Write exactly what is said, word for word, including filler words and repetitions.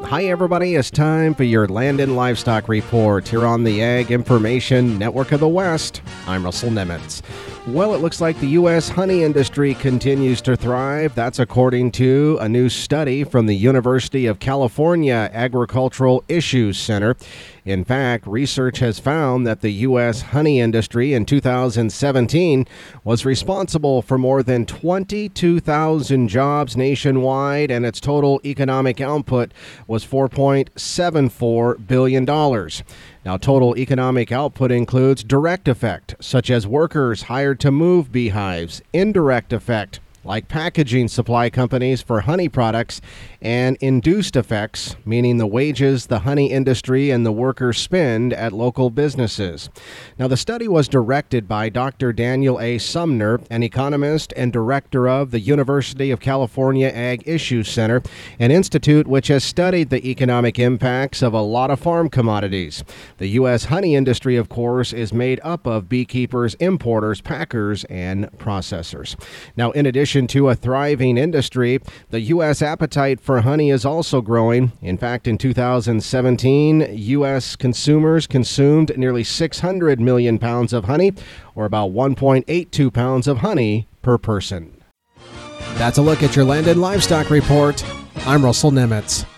Hi, everybody. It's time for your Land and Livestock Report here on the Ag Information Network of the West. I'm Russell Nemitz. Well, it looks like the U S honey industry continues to thrive. That's according to a new study from the University of California Agricultural Issues Center. In fact, research has found that the U S honey industry in two thousand seventeen was responsible for more than twenty-two thousand jobs nationwide, and its total economic output was four point seven four billion dollars. Now, total economic output includes direct effect, such as workers hired to move beehives, indirect effect, like packaging supply companies for honey products, and induced effects, meaning the wages the honey industry and the workers spend at local businesses. Now, the study was directed by Doctor Daniel A. Sumner, an economist and director of the University of California Ag Issues Center, an institute which has studied the economic impacts of a lot of farm commodities. The U S honey industry, of course, is made up of beekeepers, importers, packers, and processors. Now, in addition to a thriving industry, the U S appetite for honey is also growing. In fact, in two thousand seventeen, U S consumers consumed nearly six hundred million pounds of honey, or about one point eight two pounds of honey per person. That's a look at your Land and Livestock Report. I'm Russell Nemitz.